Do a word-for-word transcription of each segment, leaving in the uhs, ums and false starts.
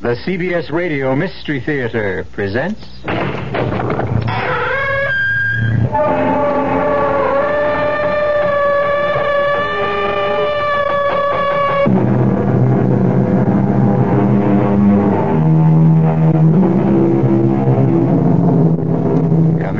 The C B S Radio Mystery Theater presents... Come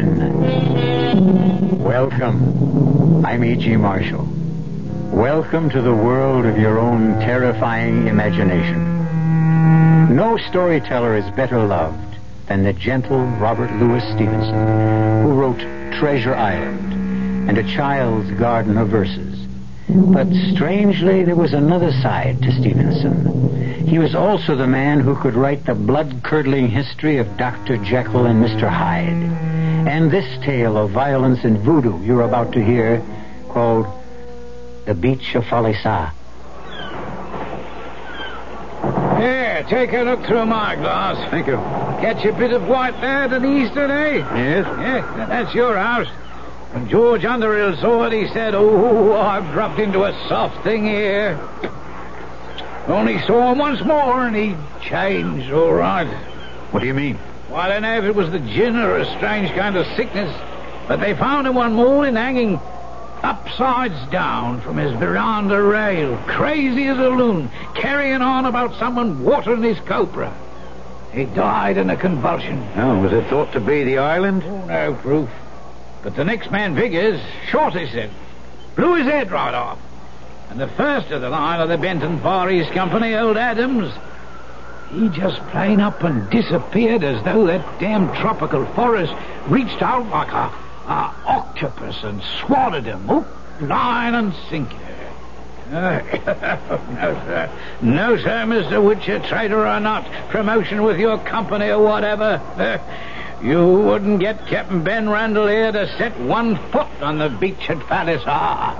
in. Welcome. I'm E G. Marshall. Welcome to the world of your own terrifying imagination. No storyteller is better loved than the gentle Robert Louis Stevenson, who wrote Treasure Island and A Child's Garden of Verses. But strangely, there was another side to Stevenson. He was also the man who could write the blood-curdling history of Doctor Jekyll and Mister Hyde. And this tale of violence and voodoo you're about to hear, called The Beach of Falesa. Here, take a look through my glass. Thank you. Catch a bit of white there to the east today? Yes? Yeah, that's your house. When George Underhill saw it, he said, "Oh, I've dropped into a soft thing here." Only saw him once more, and he changed, all right. What do you mean? Well, I don't know if it was the gin or a strange kind of sickness, but they found him one morning hanging upsides down from his veranda rail, crazy as a loon, carrying on about someone watering his copra. He died in a convulsion. Oh, was it thought to be the island? Oh, no proof. But the next man figures, Shorty said, blew his head right off. And the first of the line of the Benton Far East Company, old Adams, he just plain up and disappeared as though that damn tropical forest reached out like a, a octopus and swallowed him, hook, line, and sinker. Uh, no, sir. No, sir, Mister Witcher, trader or not, promotion with your company or whatever. Uh, you wouldn't get Captain Ben Randall here to set one foot on the beach at Falesa.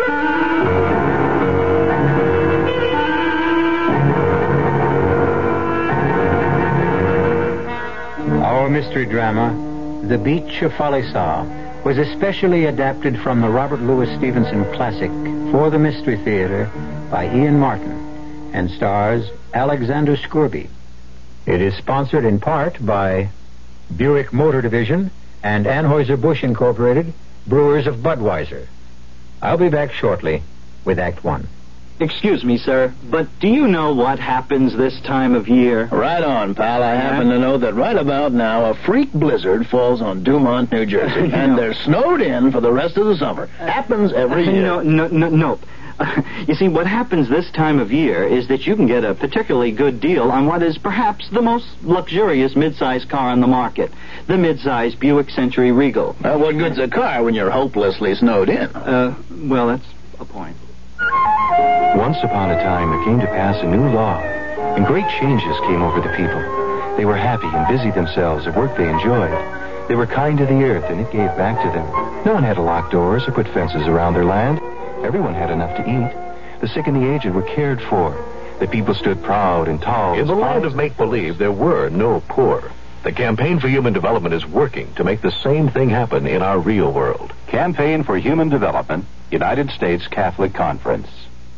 Our mystery drama, The Beach of Falesa, was especially adapted from the Robert Louis Stevenson classic For the Mystery Theater by Ian Martin and stars Alexander Scourby. It is sponsored in part by Buick Motor Division and Anheuser-Busch Incorporated, brewers of Budweiser. I'll be back shortly with Act One. Excuse me, sir, but do you know what happens this time of year? Right on, pal. I Yeah? happen to know that right about now a freak blizzard falls on Dumont, New Jersey, and they're snowed in for the rest of the summer. Happens every year. No, no, no, nope. Uh, you see, what happens this time of year is that you can get a particularly good deal on what is perhaps the most luxurious mid-size car on the market, the mid-size Buick Century Regal. Uh, what good's a car when you're hopelessly snowed in? Uh, well, that's a point. Once upon a time, there came to pass a new law, and great changes came over the people. They were happy and busied themselves at work they enjoyed. They were kind to the earth, and it gave back to them. No one had to lock doors or put fences around their land. Everyone had enough to eat. The sick and the aged were cared for. The people stood proud and tall. In the land of make-believe, there were no poor. The Campaign for Human Development is working to make the same thing happen in our real world. Campaign for Human Development, United States Catholic Conference.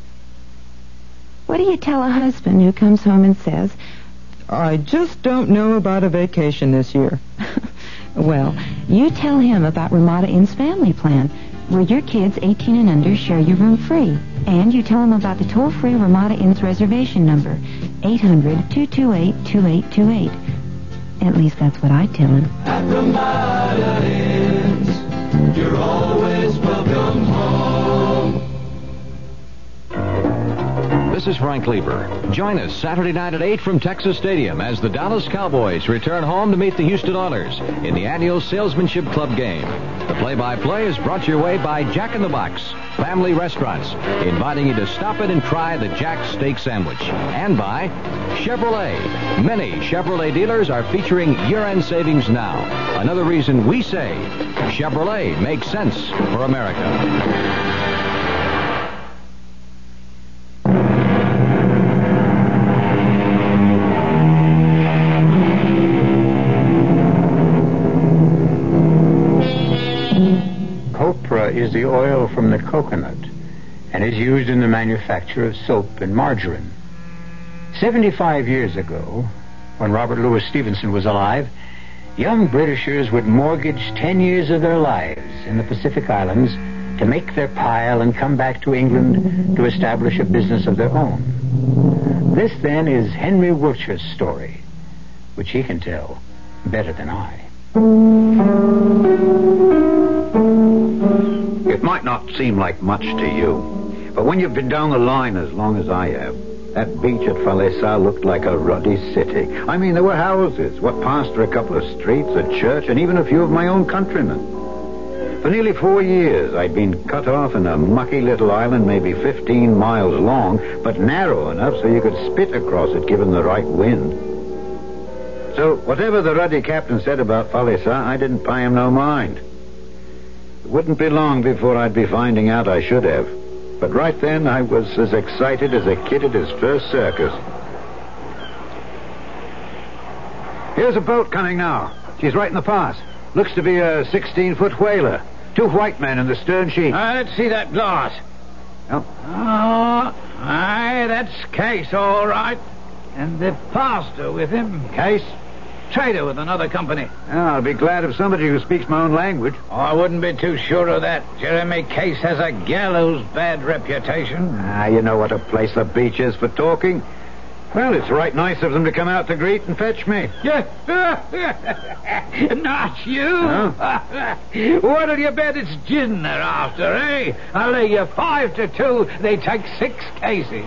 What do you tell a husband who comes home and says, I just don't know about a vacation this year? well, you tell him about Ramada Inn's family plan, where your kids eighteen and under share your room free. And you tell him about the toll-free Ramada Inn's reservation number, eight hundred, two two eight, two eight two eight. At least that's what I tell him. At Ramada Inns, you're always welcome home. This is Frank Lieber. Join us Saturday night at eight from Texas Stadium as the Dallas Cowboys return home to meet the Houston Oilers in the annual Salesmanship Club game. The play-by-play is brought to your way by Jack in the Box, family restaurants, inviting you to stop in and try the Jack Steak Sandwich. And by Chevrolet. Many Chevrolet dealers are featuring year-end savings now. Another reason we say Chevrolet makes sense for America. Copra is the oil from the coconut and is used in the manufacture of soap and margarine. Seventy-five years ago, when Robert Louis Stevenson was alive, young Britishers would mortgage ten years of their lives in the Pacific Islands to make their pile and come back to England to establish a business of their own. This, then, is Henry Wiltshire's story, which he can tell better than I. It might not seem like much to you, but when you've been down the line as long as I have, that beach at Falesa looked like a ruddy city. I mean, there were houses, what passed for a couple of streets, a church, and even a few of my own countrymen. For nearly four years, I'd been cut off in a mucky little island, maybe fifteen miles long, but narrow enough so you could spit across it given the right wind. So, whatever the ruddy captain said about Falesa, I didn't pay him no mind. It wouldn't be long before I'd be finding out I should have. But right then, I was as excited as a kid at his first circus. Here's a boat coming now. She's right in the pass. Looks to be a sixteen-foot whaler. Two white men in the stern sheet. Uh, let's see that glass. Oh. Oh, aye, that's Case, all right. And the pastor with him. Case? Trader with another company. Oh, I'll be glad of somebody who speaks my own language. Oh, I wouldn't be too sure of that. Jeremy Case has a gallows bad reputation. Ah, you know what a place the beach is for talking. Well, it's right nice of them to come out to greet and fetch me. Yeah. Not you. Huh? What'll you bet it's gin they're after, eh? I'll lay you five to two. They take six cases.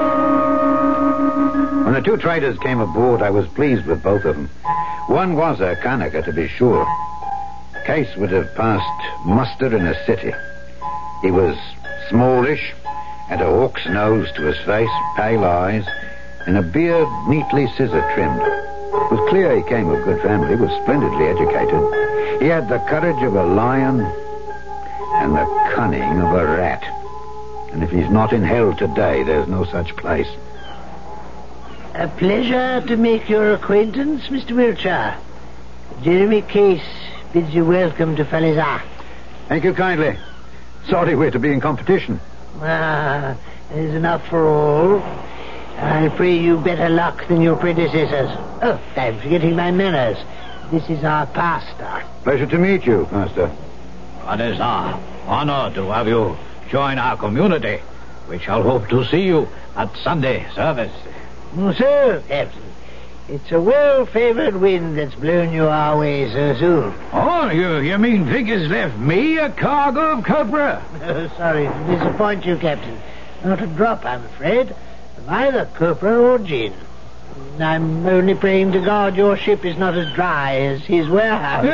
When the two traders came aboard, I was pleased with both of them. One was a Kanaka, to be sure. Case would have passed muster in a city. He was smallish, had a hawk's nose to his face, pale eyes, and a beard neatly scissor-trimmed. It was clear he came of good family, was splendidly educated. He had the courage of a lion and the cunning of a rat. And if he's not in hell today, there's no such place. A pleasure to make your acquaintance, Mister Wiltshire. Jeremy Case bids you welcome to Falesa. Thank you kindly. Sorry we're to be in competition. Ah, there's enough for all. I pray you better luck than your predecessors. Oh, I'm forgetting my manners. This is our pastor. Pleasure to meet you, Master. It is our honor to have you join our community. We shall hope to see you at Sunday service. Oh, sir, Captain. It's a well-favored wind that's blown you our way so soon. Oh, you, you mean Vickers left me a cargo of copra? Oh, sorry to disappoint you, Captain. Not a drop, I'm afraid, of either copra or gin. I'm only praying to God your ship is not as dry as his warehouse.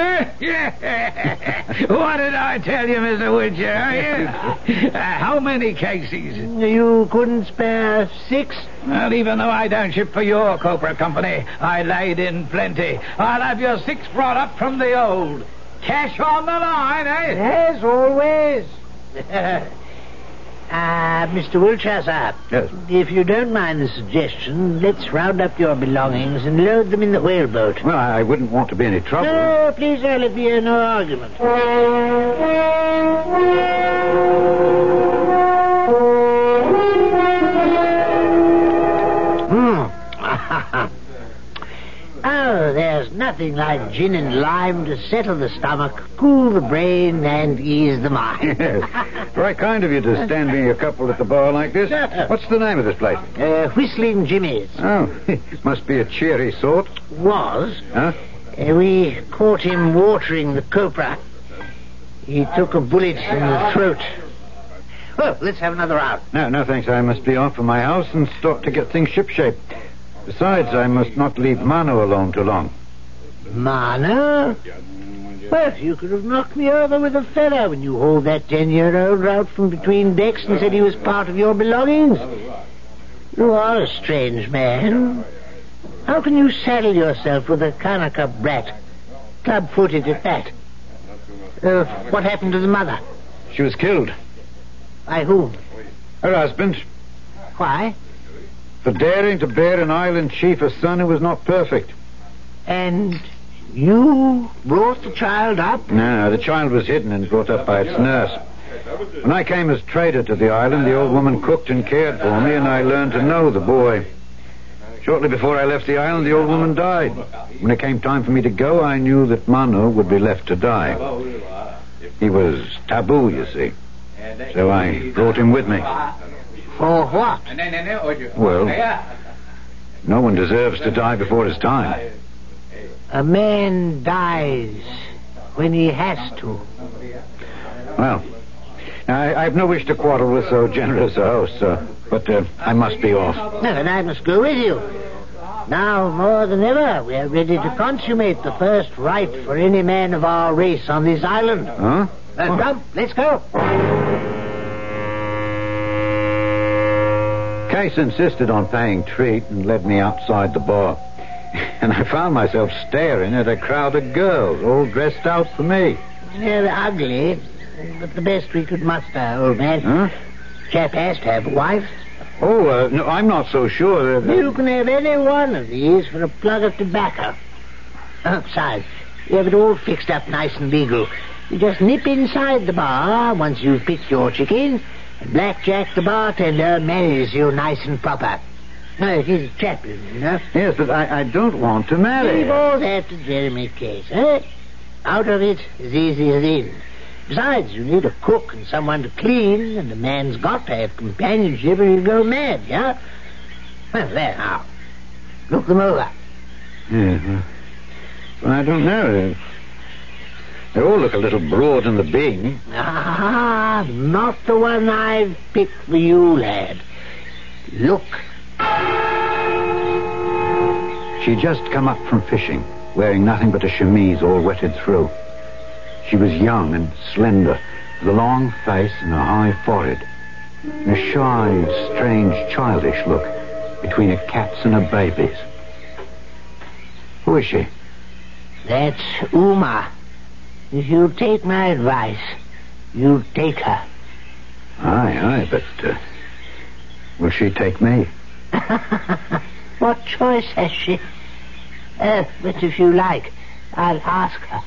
What did I tell you, Mister Wiltshire? uh, how many cases? You couldn't spare six? Well, even though I don't ship for your copra company, I laid in plenty. I'll have your six brought up from the old. Cash on the line, eh? Yes, always. Ah, uh, Mister Wiltshire, sir. Yes? If you don't mind the suggestion, let's round up your belongings and load them in the whaleboat. Well, I wouldn't want to be any trouble. No, please, sir, let me hear no argument. Hmm. Oh, there's nothing like gin and lime to settle the stomach, cool the brain, and ease the mind. Yes. Very kind of you to stand me a couple at the bar like this. What's the name of this place? Uh, Whistling Jimmy's. Oh, must be a cheery sort. Was. Huh? Uh, we caught him watering the copra. He took a bullet in the throat. Well, let's have another round. No, no, thanks. I must be off from my house and start to get things shipshape. Besides, I must not leave Mano alone too long. Mano? Well, you could have knocked me over with a feather when you hauled that ten-year-old out from between decks and said he was part of your belongings. You are a strange man. How can you saddle yourself with a Kanaka brat, club-footed at that? Uh, what happened to the mother? She was killed. By whom? Her husband. Why? For daring to bear an island chief a son who was not perfect. And you brought the child up? No, the child was hidden and brought up by its nurse. When I came as trader to the island, the old woman cooked and cared for me, and I learned to know the boy. Shortly before I left the island, the old woman died. When it came time for me to go, I knew that Mano would be left to die. He was taboo, you see. So I brought him with me. For what? Well, no one deserves to die before his time. A man dies when he has to. Well, I, I've no wish to quarrel with so generous a host, uh, but uh, I must be off. No, and I must go with you. Now, more than ever, we are ready to consummate the first rite for any man of our race on this island. Huh? Uh, come, let's go. Case insisted on paying treat and led me outside the bar. And I found myself staring at a crowd of girls, all dressed out for me. Yeah, they're ugly, but the best we could muster, old man. Huh? Chap has to have a wife. Oh, uh, no, I'm not so sure that... You can have any one of these for a plug of tobacco. Oh, besides, you have it all fixed up nice and legal. You just nip inside the bar once you've picked your chicken, and Blackjack the bartender marries you nice and proper. No, it is a chaplain, you know. Yes, but I, I don't want to marry. Leave all that to Jeremy Case, eh? Out of it as easy as in. Besides, you need a cook and someone to clean, and a man's got to have companionship or he'll go mad, yeah? Well, there now. Look them over. Yeah, well, I don't know. They all look a little broad in the beam. Ah, not the one I've picked for you, lad. Look. She'd just come up from fishing, wearing nothing but a chemise all wetted through. She was young and slender, with a long face and a high forehead, and a shy, strange, childish look between a cat's and a baby's. Who is she? That's Uma. If you'll take my advice, you'll take her. Aye, aye, but uh, will she take me? What choice has she? Uh, but if you like, I'll ask her.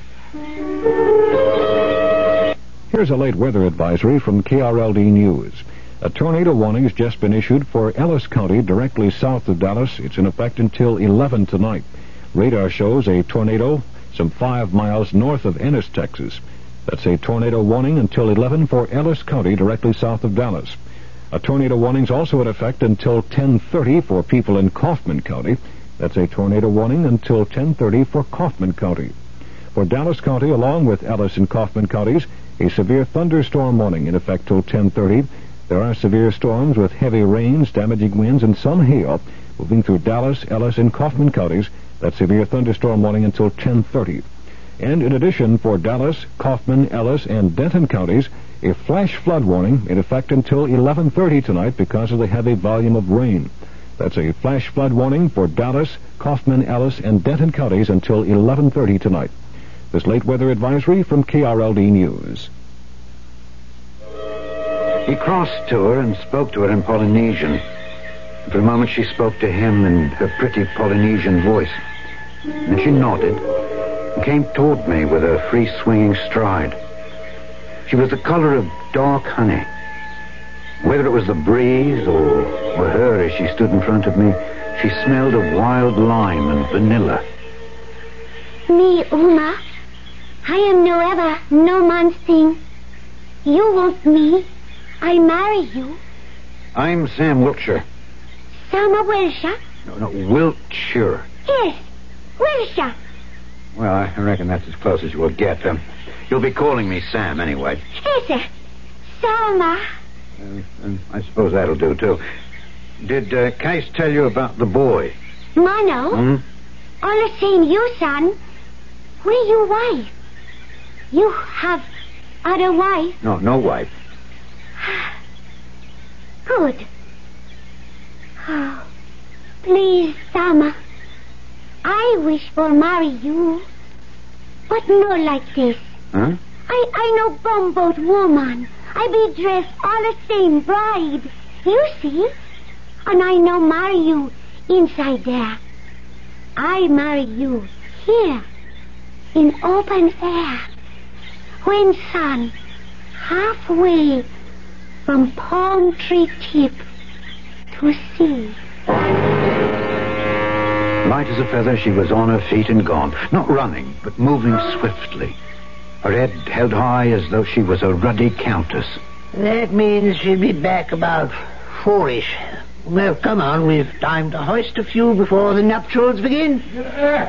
Here's a late weather advisory from K R L D News. A tornado warning has just been issued for Ellis County, directly south of Dallas. It's in effect until eleven tonight. Radar shows a tornado some five miles north of Ennis, Texas. That's a tornado warning until eleven for Ellis County, directly south of Dallas. A tornado warning is also in effect until ten thirty for people in Kaufman County. That's a tornado warning until ten thirty for Kaufman County. For Dallas County, along with Ellis and Kaufman counties, a severe thunderstorm warning in effect till ten thirty. There are severe storms with heavy rains, damaging winds, and some hail moving through Dallas, Ellis, and Kaufman counties. That severe thunderstorm warning until ten thirty. And in addition, for Dallas, Kaufman, Ellis, and Denton counties, a flash flood warning in effect until eleven thirty tonight because of the heavy volume of rain. That's a flash flood warning for Dallas, Kaufman, Ellis, and Denton counties until eleven thirty tonight. This late weather advisory from K R L D News. He crossed to her and spoke to her in Polynesian. For a moment she spoke to him in her pretty Polynesian voice. Then she nodded and came toward me with a free swinging stride. She was the color of dark honey. Whether it was the breeze or, or her as she stood in front of me, she smelled of wild lime and vanilla. Me, Uma. I am no ever, no man's thing. You want me. I marry you. I'm Sam Wiltshire. Sam of Wiltshire? No, no, Wiltshire. Yes, Wiltshire. Well, I reckon that's as close as you will get. Um, you'll be calling me Sam anyway. Yes, sir. Sama. Uh, uh, I suppose that'll do, too. Did uh, Case tell you about the boy? Mano? Hmm? All the same, you, son. Where your wife? You have other wife? No, no wife. Good. Oh, please, Sama. I wish for marry you. But not like this. Huh? I, I no bumboat woman. I be dressed all the same bride. You see? And I no marry you inside there. I marry you here in open air. When sun halfway from palm tree tip to sea. Light as a feather, she was on her feet and gone. Not running, but moving swiftly. Her head held high as though she was a ruddy countess. That means she'll be back about four-ish. Well, come on, we've time to hoist a few before the nuptials begin. Hey,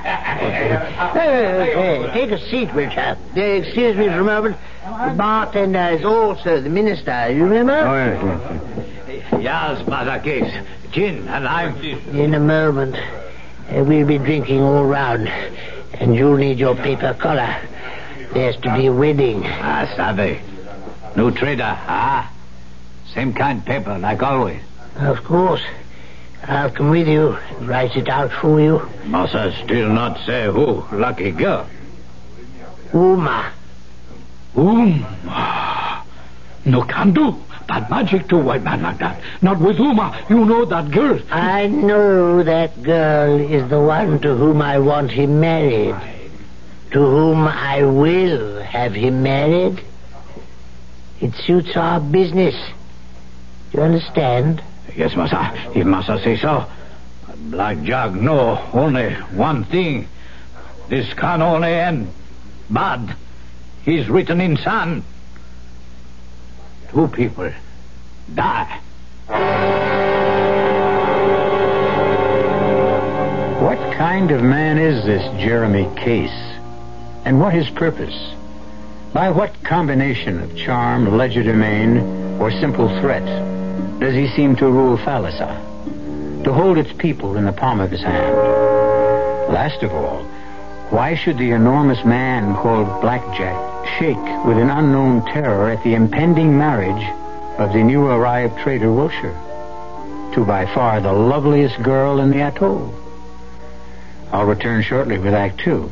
hey, take a seat, Richard. Uh, excuse me for a moment. The bartender is also the minister, you remember? Oh, yes, yes. Yes, Mother Case. Gin and lime. In a moment. Uh, we'll be drinking all round. And you'll need your paper collar. There's to be a wedding. Ah, sabe. New trader, ah? Same kind paper, like always. Of course. I'll come with you and write it out for you. Massa still not say who. Lucky girl. Uma. Uma. No can do. Bad magic to white man like that. Not with Uma. You know that girl. I know that girl is the one to whom I want him married. To whom I will have him married. It suits our business. Do you understand? Yes, Massa. If Massa say so. Black Jug know only one thing. This can only end bad. He's written in sand. Two people die. What kind of man is this Jeremy Case? And what his purpose? By what combination of charm, legerdemain, or simple threat does he seem to rule Falesa, to hold its people in the palm of his hand? Last of all, why should the enormous man called Blackjack shake with an unknown terror at the impending marriage of the new arrived trader Wilshire to by far the loveliest girl in the atoll? I'll return shortly with Act Two.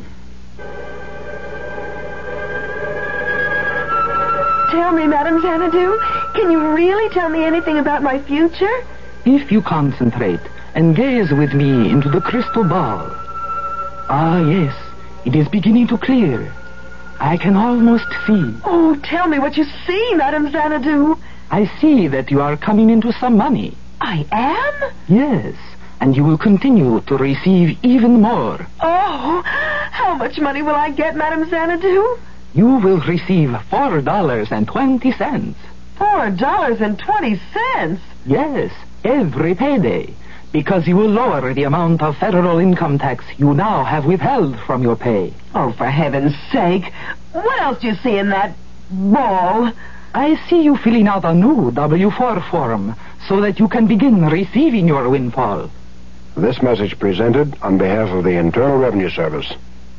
Tell me, Madame Xanadu, can you really tell me anything about my future? If you concentrate and gaze with me into the crystal ball. Ah, yes, it is beginning to clear. I can almost see. Oh, tell me what you see, Madame Xanadu. I see that you are coming into some money. I am? Yes, and you will continue to receive even more. Oh, how much money will I get, Madame Xanadu? You will receive four dollars and twenty cents. Four dollars and twenty cents? Yes, every payday, because you will lower the amount of federal income tax you now have withheld from your pay. Oh, for heaven's sake. What else do you see in that ball? I see you filling out a new W four form so that you can begin receiving your windfall. This message presented on behalf of the Internal Revenue Service.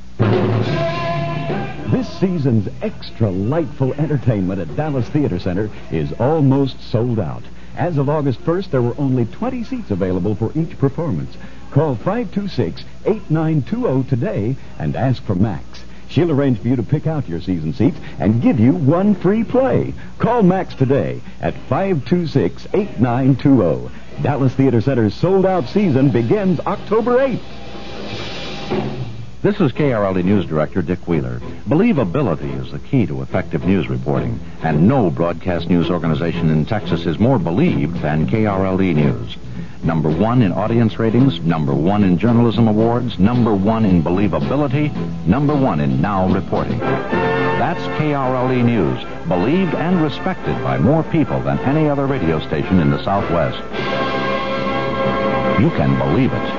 This season's extra lightful entertainment at Dallas Theater Center is almost sold out. As of August first, there were only twenty seats available for each performance. Call five two six, eight nine two zero today and ask for Max. She'll arrange for you to pick out your season seats and give you one free play. Call Max today at five two six, eight nine two zero. Dallas Theater Center's sold-out season begins October eighth. This is K R L D News Director Dick Wheeler. Believability is the key to effective news reporting, and no broadcast news organization in Texas is more believed than K R L D News. Number one in audience ratings, number one in journalism awards, number one in believability, number one in now reporting. That's K R L D News, believed and respected by more people than any other radio station in the Southwest. You can believe it.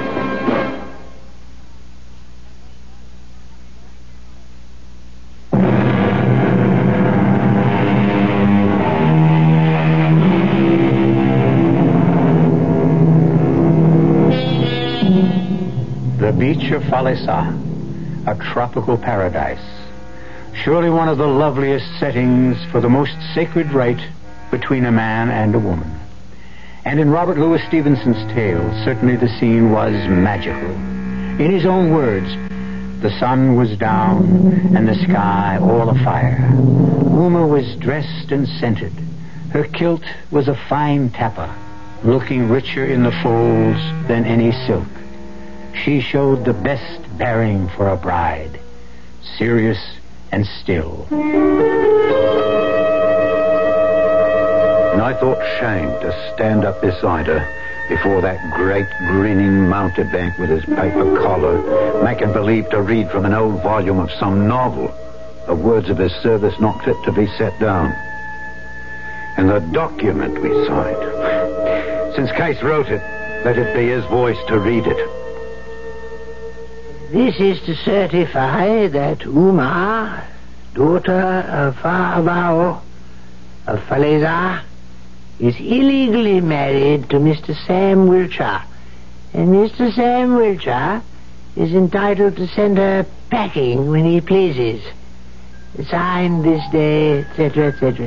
The beach of Falesa, a tropical paradise. Surely one of the loveliest settings for the most sacred rite between a man and a woman. And in Robert Louis Stevenson's tale, certainly the scene was magical. In his own words, the sun was down and the sky all afire. Uma was dressed and scented. Her kilt was a fine tappa, looking richer in the folds than any silk. She showed the best bearing for a bride, serious and still. And I thought shame to stand up beside her before that great grinning mountebank with his paper collar, making believe to read from an old volume of some novel, the words of his service not fit to be set down. And the document we signed. Since Case wrote it, let it be his voice to read it. This is to certify that Uma, daughter of Faravao of Faleza, is illegally married to Mister Sam Wiltshire, and Mister Sam Wiltshire is entitled to send her packing when he pleases. Signed this day, et cetera, et cetera, et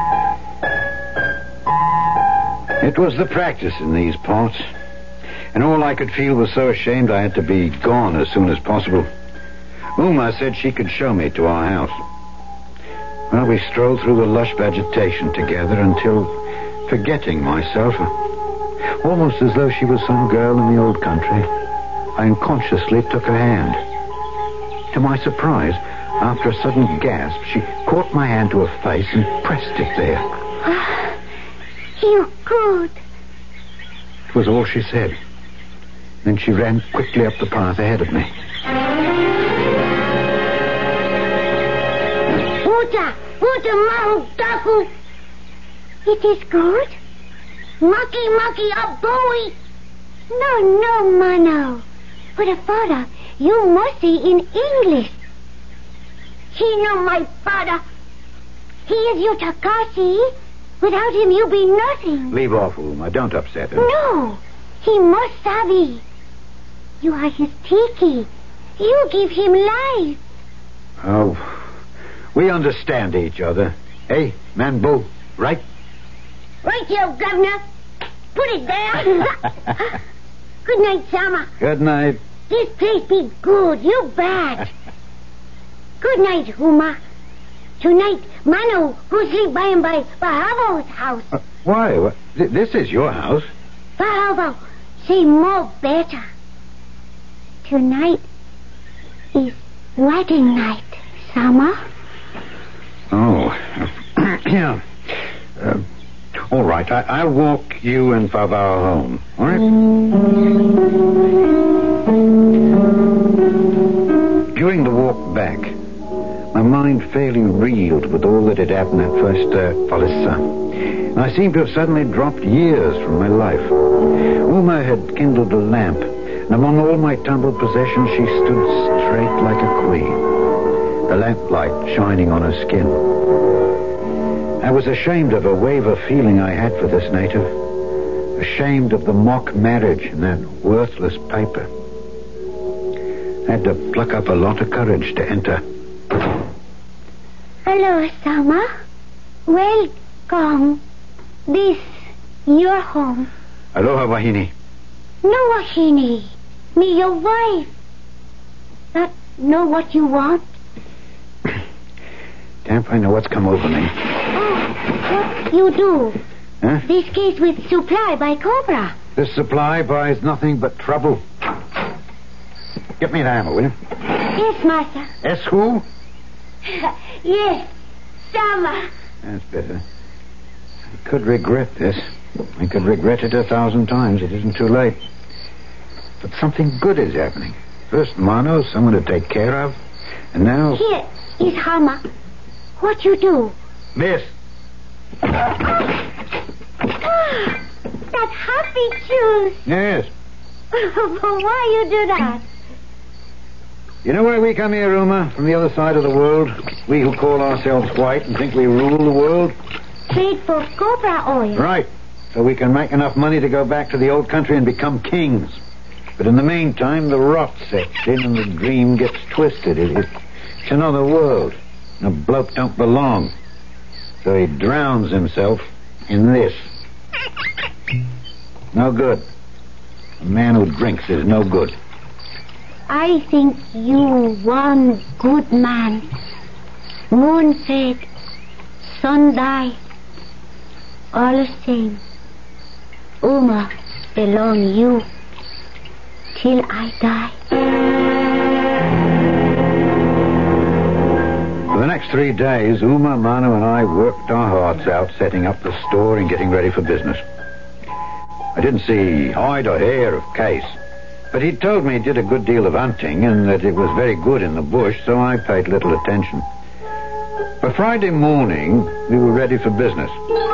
cetera. It was the practice in these parts, and all I could feel was so ashamed I had to be gone as soon as possible. Uma said she could show me to our house. Well, we strolled through the lush vegetation together until, forgetting myself, almost as though she was some girl in the old country, I unconsciously took her hand. To my surprise, after a sudden gasp, she caught my hand to her face and pressed it there. Ah, you good. It was all she said. Then she ran quickly up the path ahead of me. Uta, Uta Mahu Taku. It is good. Mucky Mucky up Bowie. No, no, Mano. For the father, you must say in English. He know my father. He is your Takashi. Without him, you be nothing. Leave off, Uma. Don't upset her. No, he must savvy. You are his tiki. You give him life. Oh, we understand each other. Hey, Manbo, right? Right here, Governor. Put it there. Good night, Sama. Good night. This place be good. You bet. Good night, Uma. Tonight, Manu go sleep by and by Bahavo's house. Uh, why? What? Th- this is your house. Bahavo, say more better. Tonight is wedding night, Sama. Oh, yeah. Uh, all right, I- I'll walk you and Favao home. All right? During the walk back, my mind fairly reeled with all that had happened at first uh, Falesa. I seemed to have suddenly dropped years from my life. Uma had kindled a lamp, and among all my tumbled possessions she stood straight like a queen, the lamplight shining on her skin. I was ashamed of a wave of feeling I had for this native, ashamed of the mock marriage and that worthless paper. I had to pluck up a lot of courage to enter. Hello, Sama. Welcome. This, your home. Aloha, Wahine. No, Wahine. Me, your wife. Not know what you want? Damp, I know what's come over me. Oh, what you do? Huh? This case with supply by Cobra. This supply buys nothing but trouble. Get me the hammer, will you? Yes, master. Yes, who? Yes, Sama. That's better. I could regret this. I could regret it a thousand times. It isn't too late. But something good is happening. First Mano, someone to take care of. And now... Here is Hama. What you do? Miss. Ah, that happy juice. Yes. Why you do that? You know why we come here, Uma? From the other side of the world? We who call ourselves white and think we rule the world? Trade for cobra oil. Right. So we can make enough money to go back to the old country and become kings. But in the meantime, the rot sets in and the dream gets twisted. It, it, it's another world. And a bloke don't belong. So he drowns himself in this. No good. A man who drinks is no good. I think you one good man. Moon fed, sun die. All the same. Uma belong you till I die. For the next three days, Uma, Manu, and I worked our hearts out setting up the store and getting ready for business. I didn't see hide or hair of Case. But he told me he did a good deal of hunting and that it was very good in the bush, so I paid little attention. By Friday morning, we were ready for business.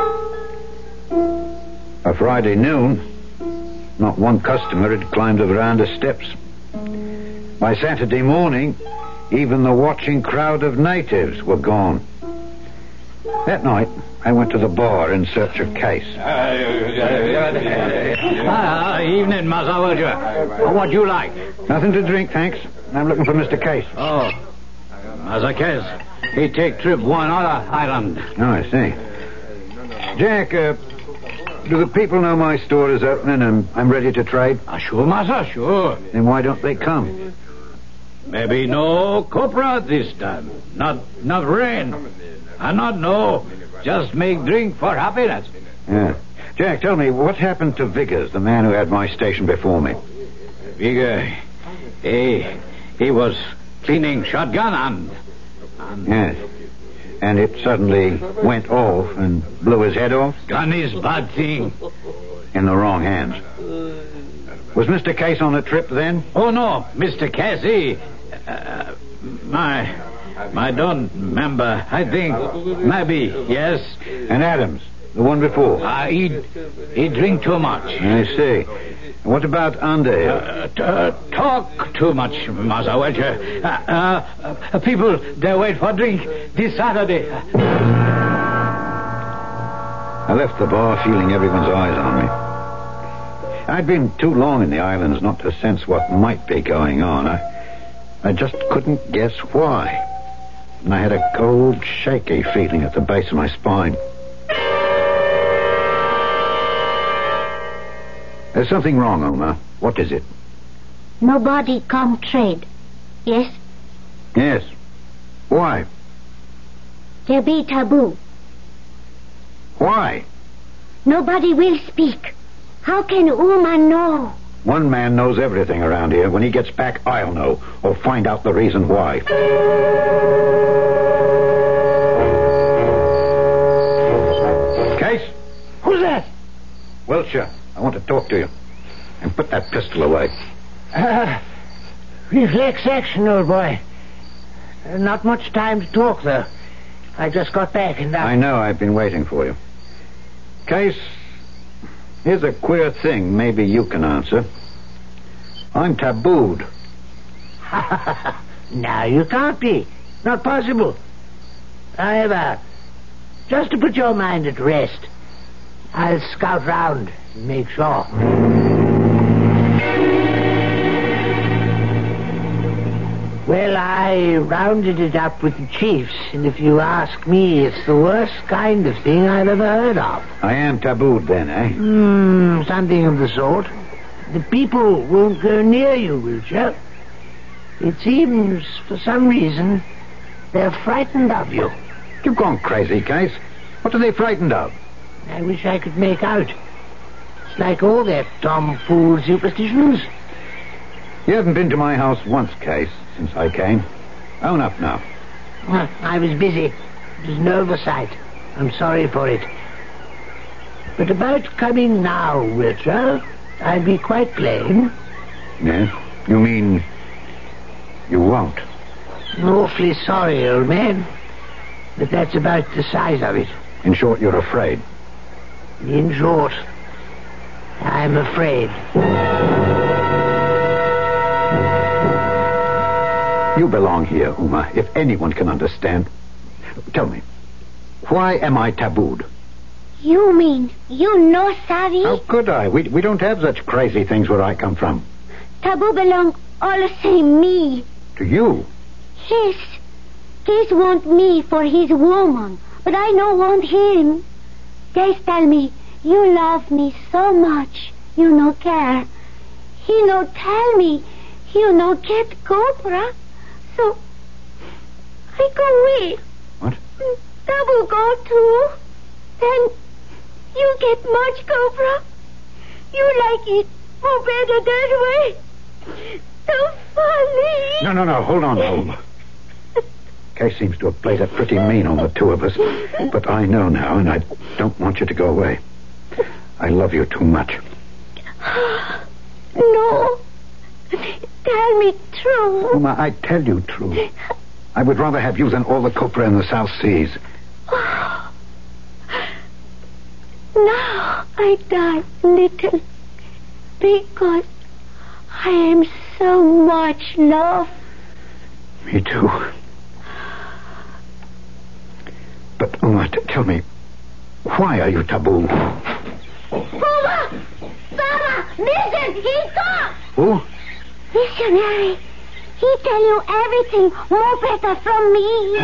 By Friday noon, not one customer had climbed the veranda steps. By Saturday morning, even the watching crowd of natives were gone. That night, I went to the bar in search of Case. Ah, evening, Massa Wilcher. What do you like? Nothing to drink, thanks. I'm looking for Mister Case. Oh, Massa Case. He take trip one other island. Oh, I see. Jack, uh, do the people know my store is opening and I'm ready to trade? Ah, sure, Massa, sure. Then why don't they come? Maybe no copra this time. Not not rain. I not know. Just make drink for happiness. Yeah. Jack, tell me, what happened to Vickers, the man who had my station before me? Vickers, he, he was cleaning shotgun and... and yes. And it suddenly went off and blew his head off? Gun is bad thing. In the wrong hands. Was Mister Case on the trip then? Oh, no. Mister Casey... Uh, my... I don't remember. I think... Maybe, yes. And Adams, the one before? Uh, he... he drink too much. I see. What about Underhill? Uh, t- uh, talk too much, Massa Welcher. Uh, uh, uh, people, they wait for drink this Saturday. I left the bar feeling everyone's eyes on me. I'd been too long in the islands not to sense what might be going on. I, I just couldn't guess why. And I had a cold, shaky feeling at the base of my spine. There's something wrong, Omar. What is it? Nobody come trade. Yes? Yes. Why? There be taboo. Why? Nobody will speak. How can Uma know? One man knows everything around here. When he gets back, I'll know, or find out the reason why. Case? Who's that? Welcher, I want to talk to you. And put that pistol away. Uh, reflex action, old boy. Uh, not much time to talk, though. I just got back and I... I know, I've been waiting for you. Case, here's a queer thing maybe you can answer. I'm tabooed. No, you can't be. Not possible. However, just to put your mind at rest, I'll scout round and make sure. Well, I rounded it up with the chiefs, and if you ask me, it's the worst kind of thing I've ever heard of. I am tabooed then, eh? Hmm, something of the sort. The people won't go near you, Wilcher. It seems, for some reason, they're frightened of you. You've gone crazy, Case. What are they frightened of? I wish I could make out. It's like all their tomfool superstitions. You haven't been to my house once, Case, since I came. Own up now. Well, I was busy. It was an oversight. I'm sorry for it. But about coming now, Wilcher, I'll be quite plain. Yes? You mean you won't? I'm awfully sorry, old man. But that's about the size of it. In short, you're afraid. In short, I'm afraid. You belong here, Uma, if anyone can understand. Tell me, why am I tabooed? You mean you know Savi? How could I? We, we don't have such crazy things where I come from. Taboo belong all the same me. To you? Yes. Case want me for his woman, but I no want him. Case tell me, you love me so much, you no care. He no tell me, you no get cobra. So, I go away. What? Taboo go too. Then, you get much cobra. You like it more better that way. So funny. No, no, no, hold on, Home. Case seems to have played it pretty mean on the two of us. But I know now, and I don't want you to go away. I love you too much. No. Tell me true. Uma, I tell you true. I would rather have you than all the copra in the South Seas. Now I die little because I am so much love. Me too. But, Uma, t- tell me, why are you taboo? Uma! Sarah! Listen! He talks! Who? Missionary, he tell you everything more better from me.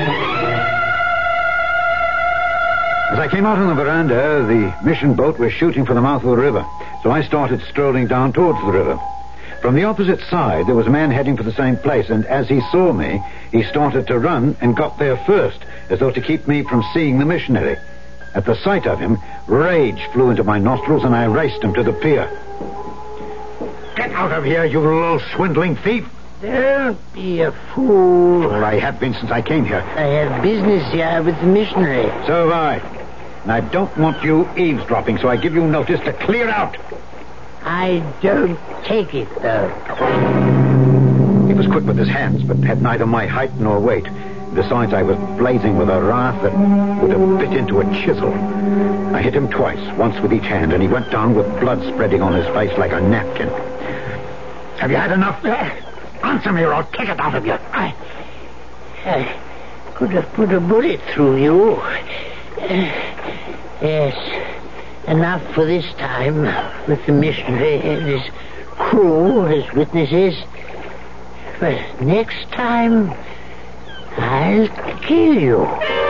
As I came out on the veranda, the mission boat was shooting for the mouth of the river. So I started strolling down towards the river. From the opposite side, there was a man heading for the same place, and as he saw me, he started to run and got there first, as though to keep me from seeing the missionary. At the sight of him, rage flew into my nostrils, and I raced him to the pier. Get out of here, you little swindling thief! Don't be a fool. Well, I have been since I came here. I have business here with the missionary. So have I. And I don't want you eavesdropping, so I give you notice to clear out. I don't take it, though. He was quick with his hands, but had neither my height nor weight. Besides, I was blazing with a wrath that would have bit into a chisel. I hit him twice, once with each hand, and he went down with blood spreading on his face like a napkin. Have you had enough? Answer me or I'll kick it out of you. I, I could have put a bullet through you. Uh, yes, enough for this time with the missionary and his crew as witnesses. But next time, I'll kill you.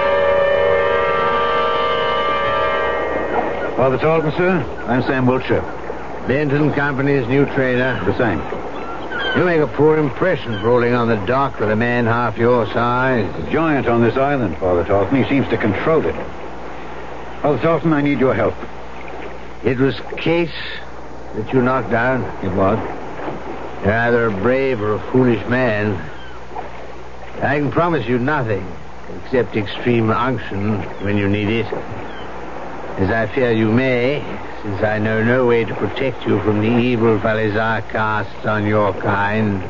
Father Talton, sir. I'm Sam Wiltshire. Benton Company's new trainer. The same. You make a poor impression rolling on the dock with a man half your size. A giant on this island, Father Talton. He seems to control it. Father Talton, I need your help. It was Case that you knocked down? It was. You're either a brave or a foolish man. I can promise you nothing except extreme unction when you need it. As I fear you may, since I know no way to protect you from the evil Falazar casts on your kind.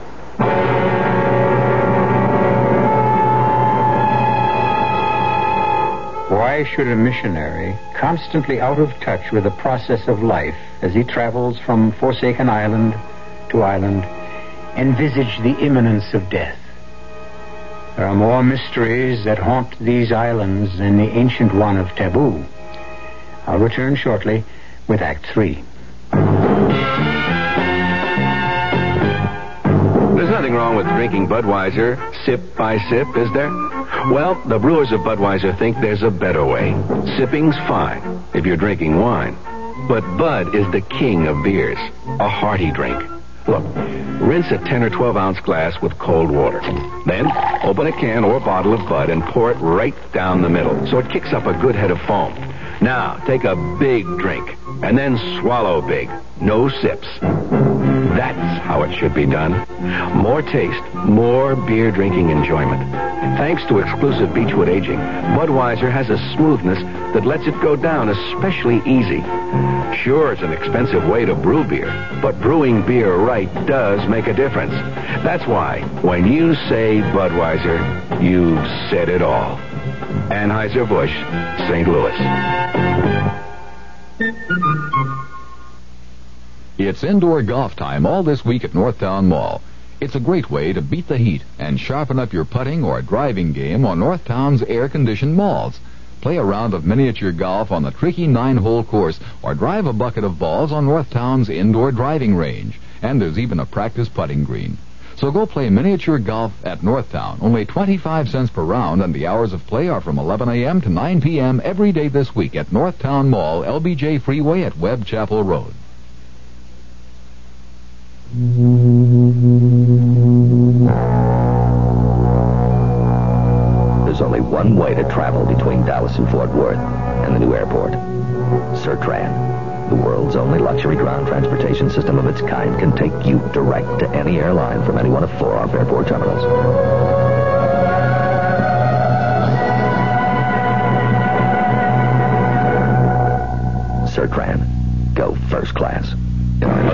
Why should a missionary, constantly out of touch with the process of life as he travels from forsaken island to island, envisage the imminence of death? There are more mysteries that haunt these islands than the ancient one of Taboo. I'll return shortly with Act Three. There's nothing wrong with drinking Budweiser sip by sip, is there? Well, the brewers of Budweiser think there's a better way. Sipping's fine if you're drinking wine. But Bud is the king of beers, a hearty drink. Look, rinse a ten or twelve ounce glass with cold water. Then open a can or bottle of Bud and pour it right down the middle so it kicks up a good head of foam. Now, take a big drink and then swallow big. No sips. That's how it should be done. More taste, more beer drinking enjoyment. Thanks to exclusive Beechwood aging, Budweiser has a smoothness that lets it go down especially easy. Sure, it's an expensive way to brew beer, but brewing beer right does make a difference. That's why, when you say Budweiser, you've said it all. Anheuser-Busch, Saint Louis. It's indoor golf time all this week at Northtown Mall. It's a great way to beat the heat and sharpen up your putting or driving game on Northtown's air-conditioned malls. Play a round of miniature golf on the tricky nine-hole course or drive a bucket of balls on Northtown's indoor driving range. And there's even a practice putting green. So go play miniature golf at Northtown. Only twenty-five cents per round, and the hours of play are from eleven a.m. to nine p.m. every day this week at Northtown Mall, L B J Freeway at Webb Chapel Road. There's only one way to travel between Dallas and Fort Worth and the new airport. Sertran. The world's only luxury ground transportation system of its kind can take you direct to any airline from any one of four off airport terminals. Sertran. Go first class. In our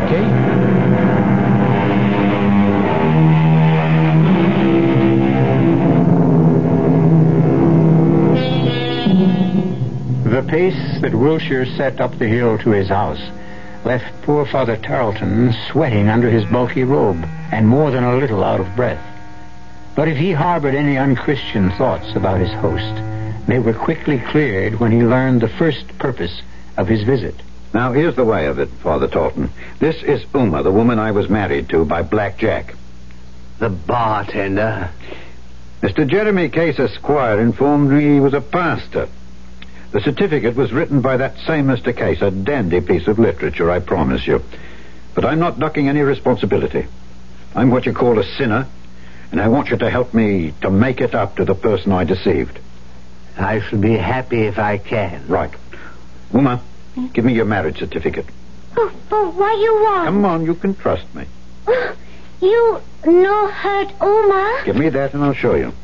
pace that Wilshire set up the hill to his house left poor Father Tarleton sweating under his bulky robe and more than a little out of breath. But if he harbored any unchristian thoughts about his host, they were quickly cleared when he learned the first purpose of his visit. Now, here's the way of it, Father Tarleton. This is Uma, the woman I was married to by Black Jack. The bartender? Mister Jeremy Case, Esquire, informed me he was a pastor. The certificate was written by that same Mister Case, a dandy piece of literature, I promise you. But I'm not ducking any responsibility. I'm what you call a sinner, and I want you to help me to make it up to the person I deceived. I shall be happy if I can. Right. Uma, give me your marriage certificate. Oh, oh, what you want? Come on, you can trust me. You no hurt Uma? Give me that and I'll show you.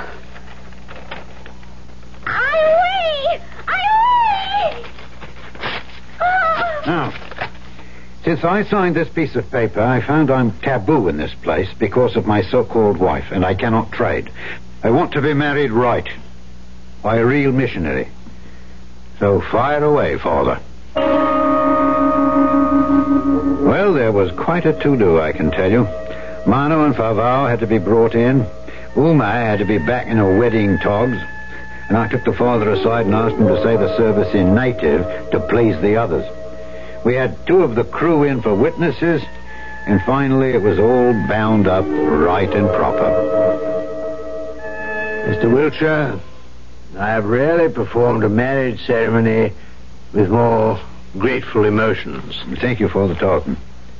I will! I will! Oh. Now, since I signed this piece of paper, I found I'm taboo in this place because of my so-called wife, and I cannot trade. I want to be married right, by a real missionary. So fire away, Father. Well, there was quite a to-do, I can tell you. Mano and Favao had to be brought in. Uma had to be back in her wedding togs. And I took the father aside and asked him to say the service in native to please the others. We had two of the crew in for witnesses, and finally it was all bound up right and proper. Mister Wiltshire, I have rarely performed a marriage ceremony with more grateful emotions. Thank you, Father Tarleton.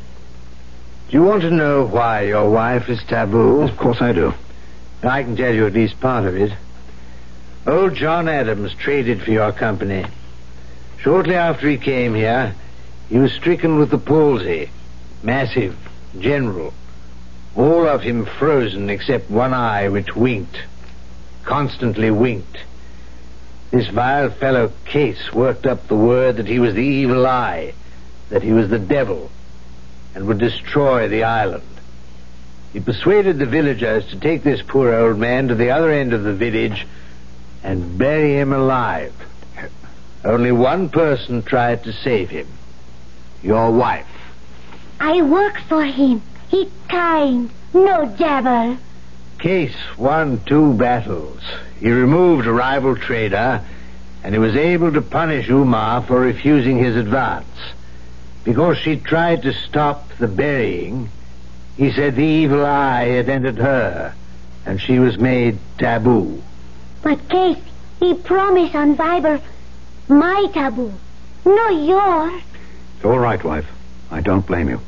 Do you want to know why your wife is taboo? Of course I do. I can tell you at least part of it. Old John Adams traded for your company. Shortly after he came here, he was stricken with the palsy. Massive, general. All of him frozen except one eye which winked. Constantly winked. This vile fellow Case worked up the word that he was the evil eye, that he was the devil, and would destroy the island. He persuaded the villagers to take this poor old man to the other end of the village and bury him alive. Only one person tried to save him. Your wife. I worked for him. He kind. No devil. Case won two battles. He removed a rival trader, and he was able to punish Uma for refusing his advance. Because she tried to stop the burying, he said the evil eye had entered her, and she was made taboo. But Case, he promised on Bible, my taboo, no yours. It's all right, wife. I don't blame you.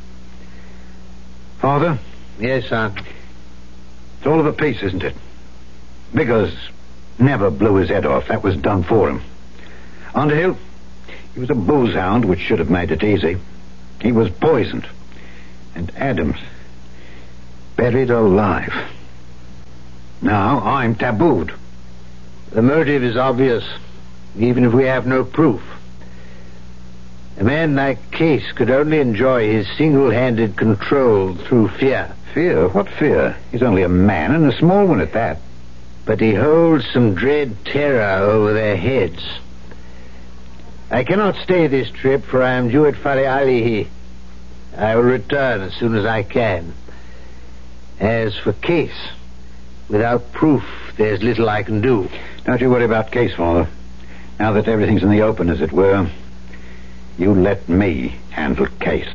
Father? Yes, son? It's all of a piece, isn't it? Biggers never blew his head off. That was done for him. Underhill, he was a booze hound, which should have made it easy. He was poisoned. And Adams, buried alive. Now I'm tabooed. The motive is obvious, even if we have no proof. A man like Case could only enjoy his single-handed control through fear. Fear? What fear? He's only a man, and a small one at that. But he holds some dread terror over their heads. I cannot stay this trip, for I am due at Fale Alihi. I will return as soon as I can. As for Case, without proof, there's little I can do. Don't you worry about Case, Father. Now that everything's in the open, as it were, you let me handle Case.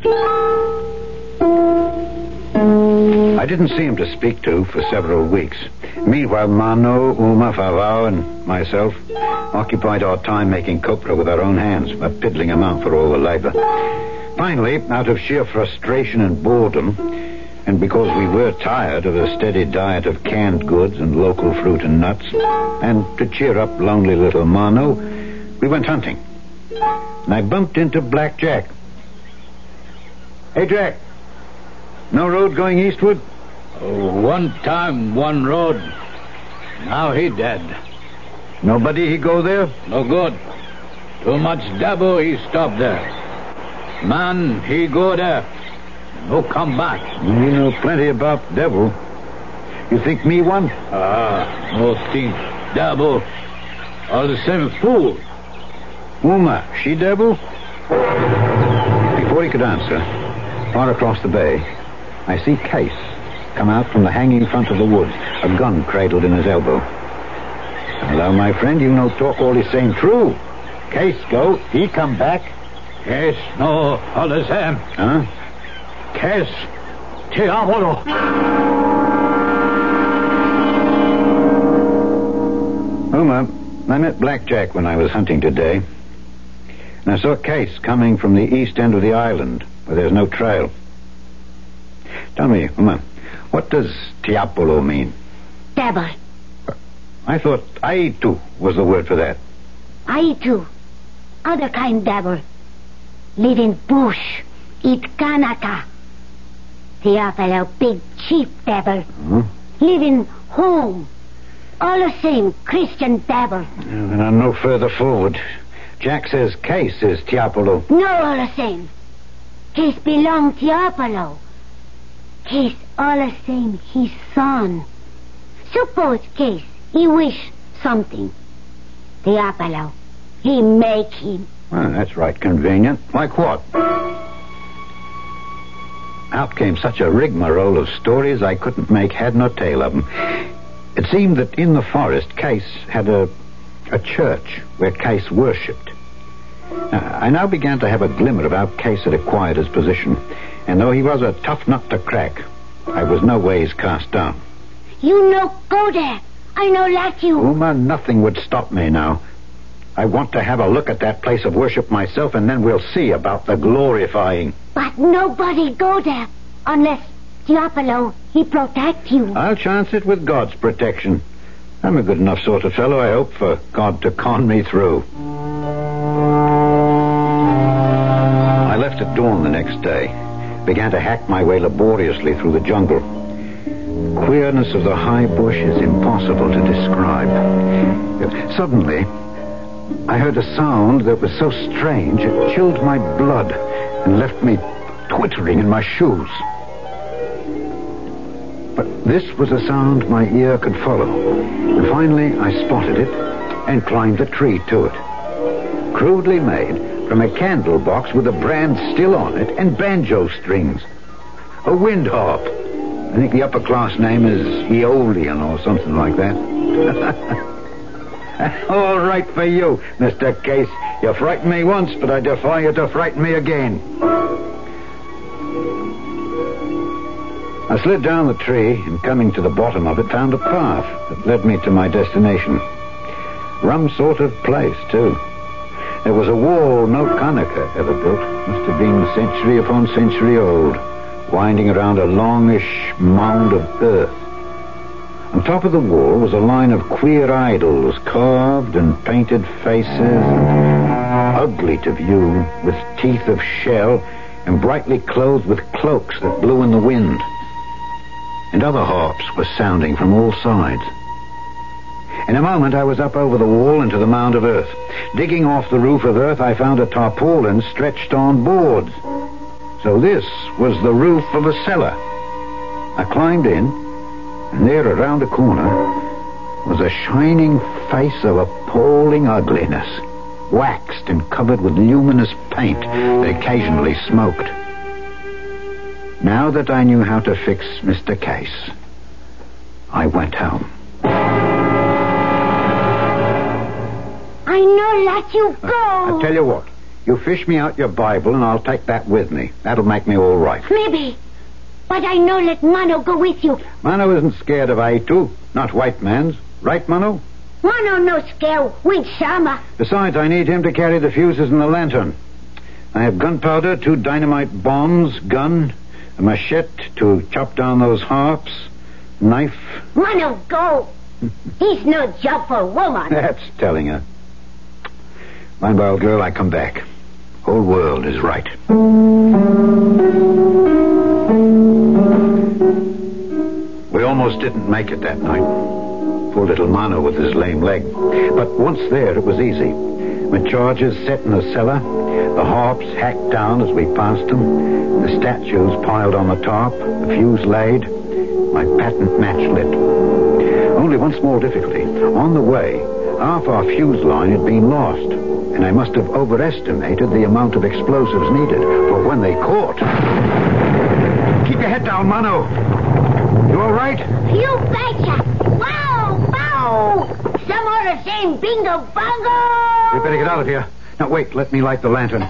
I didn't see him to speak to for several weeks. Meanwhile, Mano, Uma, Favao, and myself occupied our time making copra with our own hands, a piddling amount for all the labor. Finally, out of sheer frustration and boredom, and because we were tired of a steady diet of canned goods and local fruit and nuts, and to cheer up lonely little Mano, we went hunting. And I bumped into Black Jack. Hey, Jack. No road going eastward? Oh, one time, one road. Now he dead. Nobody he go there? No good. Too much devil he stop there. Man, he go there. No come back. You know plenty about devil. You think me one? Ah, no think devil. All the same fool. Uma, she-devil? Before he could answer, far across the bay, I see Case come out from the hanging front of the woods, a gun cradled in his elbow. Hello, my friend, you no talk all the same true. Case go, he come back. Case, no, all the same. Huh? Case, te amo. Uma, I met Blackjack when I was hunting today. And I saw Case coming from the east end of the island, where there's no trail. Tell me, Uma, what does Tiapolo mean? Devil. I thought Aitu was the word for that. Aitu. Other kind devil. Live in bush. Eat kanaka. Tiapolo, big chief devil. Hmm? Live in home. All the same, Christian devil. And I'm no further forward. Jack says Case is Tiapolo. No, all the same. Case belong Tiapolo. Case all the same, his son. Suppose Case, he wish something. Tiapolo, he make him. Well, that's right convenient. Like what? Out came such a rigmarole of stories I couldn't make head nor tail of them. It seemed that in the forest, Case had a, a church where Case worshipped. Now, I now began to have a glimmer of how Case had acquired his position. And though he was a tough nut to crack, I was no ways cast down. You no go there. I no like you. Uma, nothing would stop me now. I want to have a look at that place of worship myself, and then we'll see about the glorifying. But nobody go there unless Tiapolo, he protect you. I'll chance it with God's protection. I'm a good enough sort of fellow, I hope, for God to con me through. I left at dawn the next day. Began to hack my way laboriously through the jungle. Queerness of the high bush is impossible to describe. Suddenly, I heard a sound that was so strange it chilled my blood and left me twittering in my shoes. But this was a sound my ear could follow. And finally, I spotted it and climbed the tree to it. Crudely made from a candle box with a brand still on it and banjo strings. A wind harp. I think the upper class name is Aeolian or something like that. All right for you, Mister Case. You frightened me once, but I defy you to frighten me again. I slid down the tree and, coming to the bottom of it, found a path that led me to my destination. Rum sort of place, too. There was a wall no Kanaka ever built. Must have been century upon century old, winding around a longish mound of earth. On top of the wall was a line of queer idols, carved and painted faces, and ugly to view, with teeth of shell, and brightly clothed with cloaks that blew in the wind. And other harps were sounding from all sides. In a moment, I was up over the wall into the mound of earth. Digging off the roof of earth, I found a tarpaulin stretched on boards. So this was the roof of a cellar. I climbed in, and there, around a corner, was a shining face of appalling ugliness, waxed and covered with luminous paint that occasionally smoked. Now that I knew how to fix Mister Case, I went home. I no let you go. I tell you what, you fish me out your Bible and I'll take that with me. That'll make me all right. Maybe. But I no let Mano go with you. Mano isn't scared of Aitu, not white man's. Right, Mano? Mano no scare with Sama. Besides, I need him to carry the fuses and the lantern. I have gunpowder, two dynamite bombs, gun, a machete to chop down those harps, knife. Mano, go. He's no job for a woman. That's telling her. Mind, by old girl, I come back. Whole world is right. We almost didn't make it that night. Poor little Mano with his lame leg. But once there, it was easy. With charges set in the cellar, the harps hacked down as we passed them, the statues piled on the top, the fuse laid, my patent match lit. Only one small difficulty. On the way, half our fuse line had been lost, and I must have overestimated the amount of explosives needed. For when they caught... Keep your head down, Mano. You all right? You betcha. Wow, wow. Some more the same bingo bongo. We better get out of here. Now, wait. Let me light the lantern.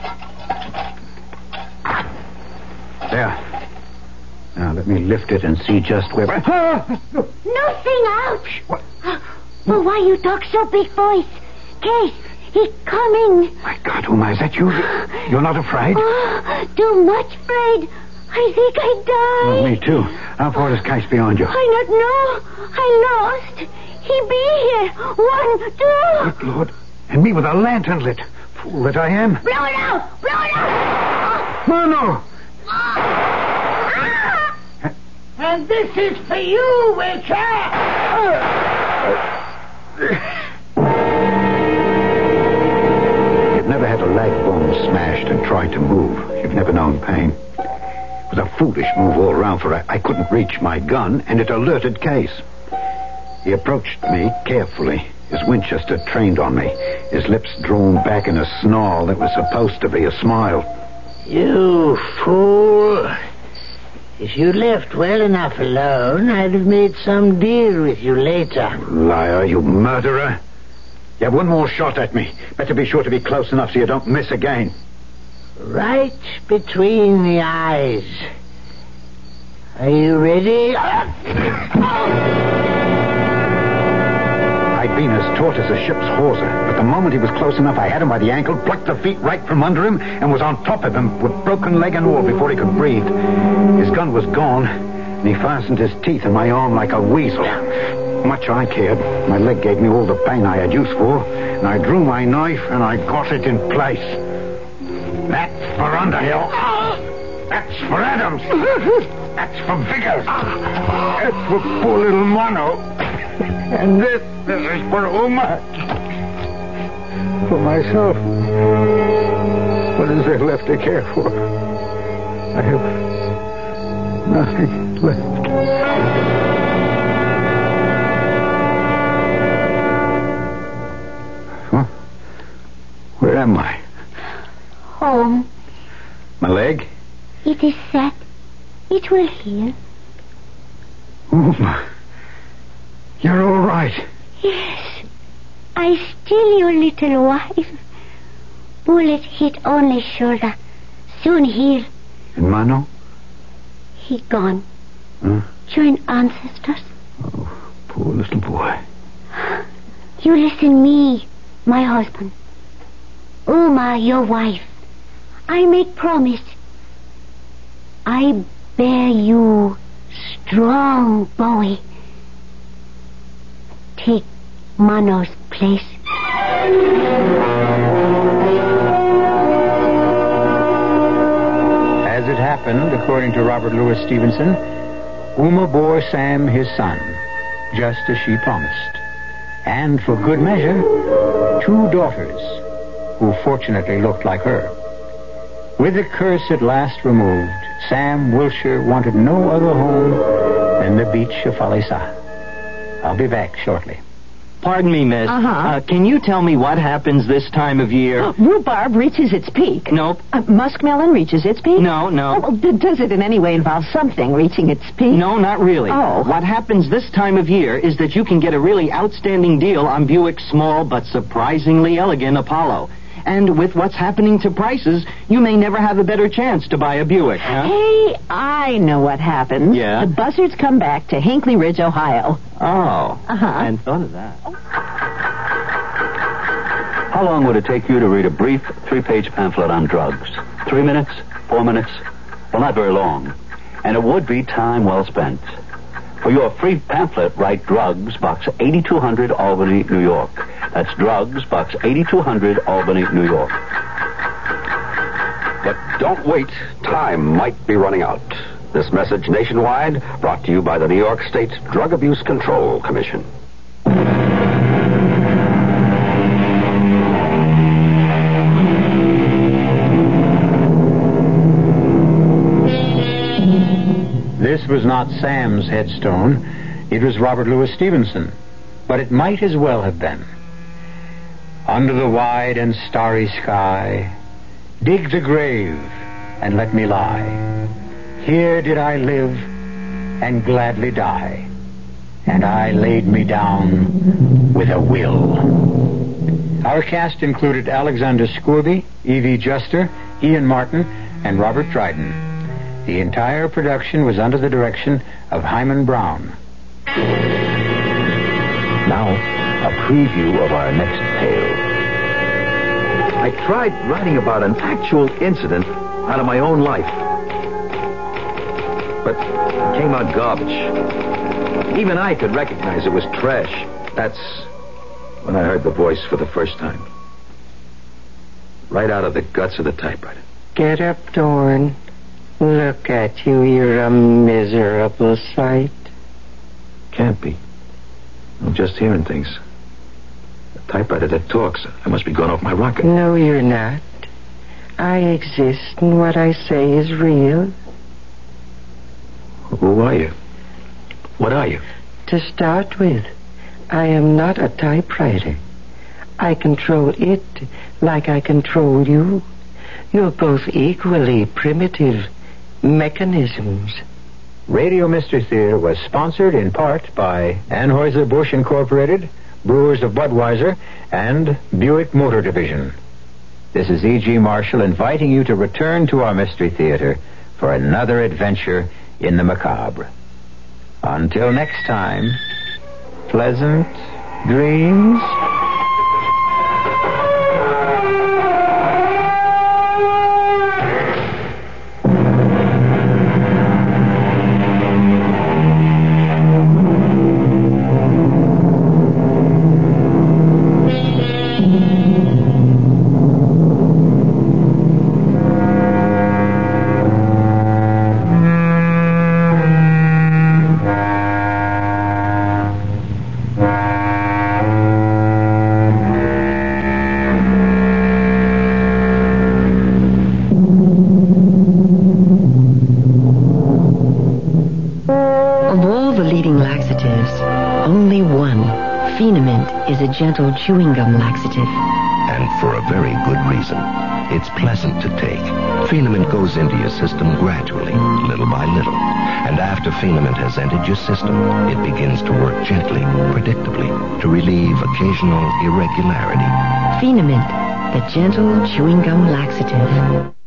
There. Now, let me lift it and see just where... Nothing, ouch. What? Well, why you talk so big voice? Case, he's coming. My God, Uma, is that you? You're not afraid? Oh, too much afraid. I think I die. Oh, me too. How far is Case beyond you? I not know. I lost. He be here. One, two. Good Lord. And me with a lantern lit. Fool that I am. Blow it out. Blow it out. No, no. Ah! And this is for you, Witcher. You've never had a leg bone smashed and tried to move. You've never known pain. It was a foolish move all around, for I, I couldn't reach my gun, and it alerted Case. He approached me carefully, his Winchester trained on me, his lips drawn back in a snarl that was supposed to be a smile. You fool. If you left well enough alone, I'd have made some deal with you later. Liar, you murderer. You have one more shot at me. Better be sure to be close enough so you don't miss again. Right between the eyes. Are you ready? I'd been as taut as a ship's hawser, but the moment he was close enough, I had him by the ankle, plucked the feet right from under him, and was on top of him with broken leg and all before he could breathe. His gun was gone, and he fastened his teeth in my arm like a weasel. Much I cared. My leg gave me all the pain I had use for, and I drew my knife and I got it in place. That's for Underhill. That's for Adams. That's for Vickers. That's for poor little Mono. And this, this is for Uma. For myself. What is there left to care for? I have nothing left. Huh? Where am I? Home. My leg? It is set. It will heal. Uma. You're all right. Yes. I still your little wife. Bullet hit only shoulder. Soon heal. And Mano? He gone. Huh? Join ancestors. Oh, poor little boy. You listen me, my husband. Uma, your wife. I make promise. I bear you strong boy. Take Mano's place. As it happened, according to Robert Louis Stevenson, Uma bore Sam his son, just as she promised. And for good measure, two daughters, who fortunately looked like her. With the curse at last removed, Sam Wilshire wanted no other home than the beach of Falesa. I'll be back shortly. Pardon me, miss. Uh-huh. Uh, can you tell me what happens this time of year? Uh, rhubarb reaches its peak. Nope. Uh, muskmelon reaches its peak? No, no. Oh, well, d- does it in any way involve something reaching its peak? No, not really. Oh. What happens this time of year is that you can get a really outstanding deal on Buick's small but surprisingly elegant Apollo. And with what's happening to prices, you may never have a better chance to buy a Buick, huh? Hey, I know what happens. Yeah? The buzzards come back to Hinckley Ridge, Ohio. Oh. Uh-huh. I hadn't thought of that. How long would it take you to read a brief three-page pamphlet on drugs? Three minutes? Four minutes? Well, not very long. And it would be time well spent. For your free pamphlet, write Drugs, Box eighty-two hundred, Albany, New York. That's Drugs, Box eighty-two hundred, Albany, New York. But don't wait. Time might be running out. This message nationwide brought to you by the New York State Drug Abuse Control Commission. This was not Sam's headstone. It was Robert Louis Stevenson. But it might as well have been. under the wide and starry sky. Dig the grave and let me lie. Here did I live and gladly die, and I laid me down with a will. Our cast included Alexander Scourby, Evie Juster, Ian Martin, and Robert Dryden. The entire production was under the direction of Hyman Brown. Now, a preview of our next tale. I tried writing about an actual incident out of my own life, but it came out garbage. Even I could recognize it was trash. That's when I heard the voice for the first time. Right out of the guts of the typewriter. Get up, Dorn. Look at you. You're a miserable sight. Can't be. I'm just hearing things. A typewriter that talks. I must be going off my rocker. No, you're not. I exist, and what I say is real. Who are you? What are you? To start with, I am not a typewriter. I control it like I control you. You're both equally primitive mechanisms. Radio Mystery Theater was sponsored in part by Anheuser-Busch Incorporated, Brewers of Budweiser, and Buick Motor Division. This is E G. Marshall inviting you to return to our Mystery Theater for another adventure in the macabre. Until next time, pleasant dreams. Is a gentle chewing gum laxative. And for a very good reason. It's pleasant to take. Phenamint goes into your system gradually, little by little. And after Phenamint has entered your system, it begins to work gently, predictably, to relieve occasional irregularity. Phenamint, the gentle chewing gum laxative.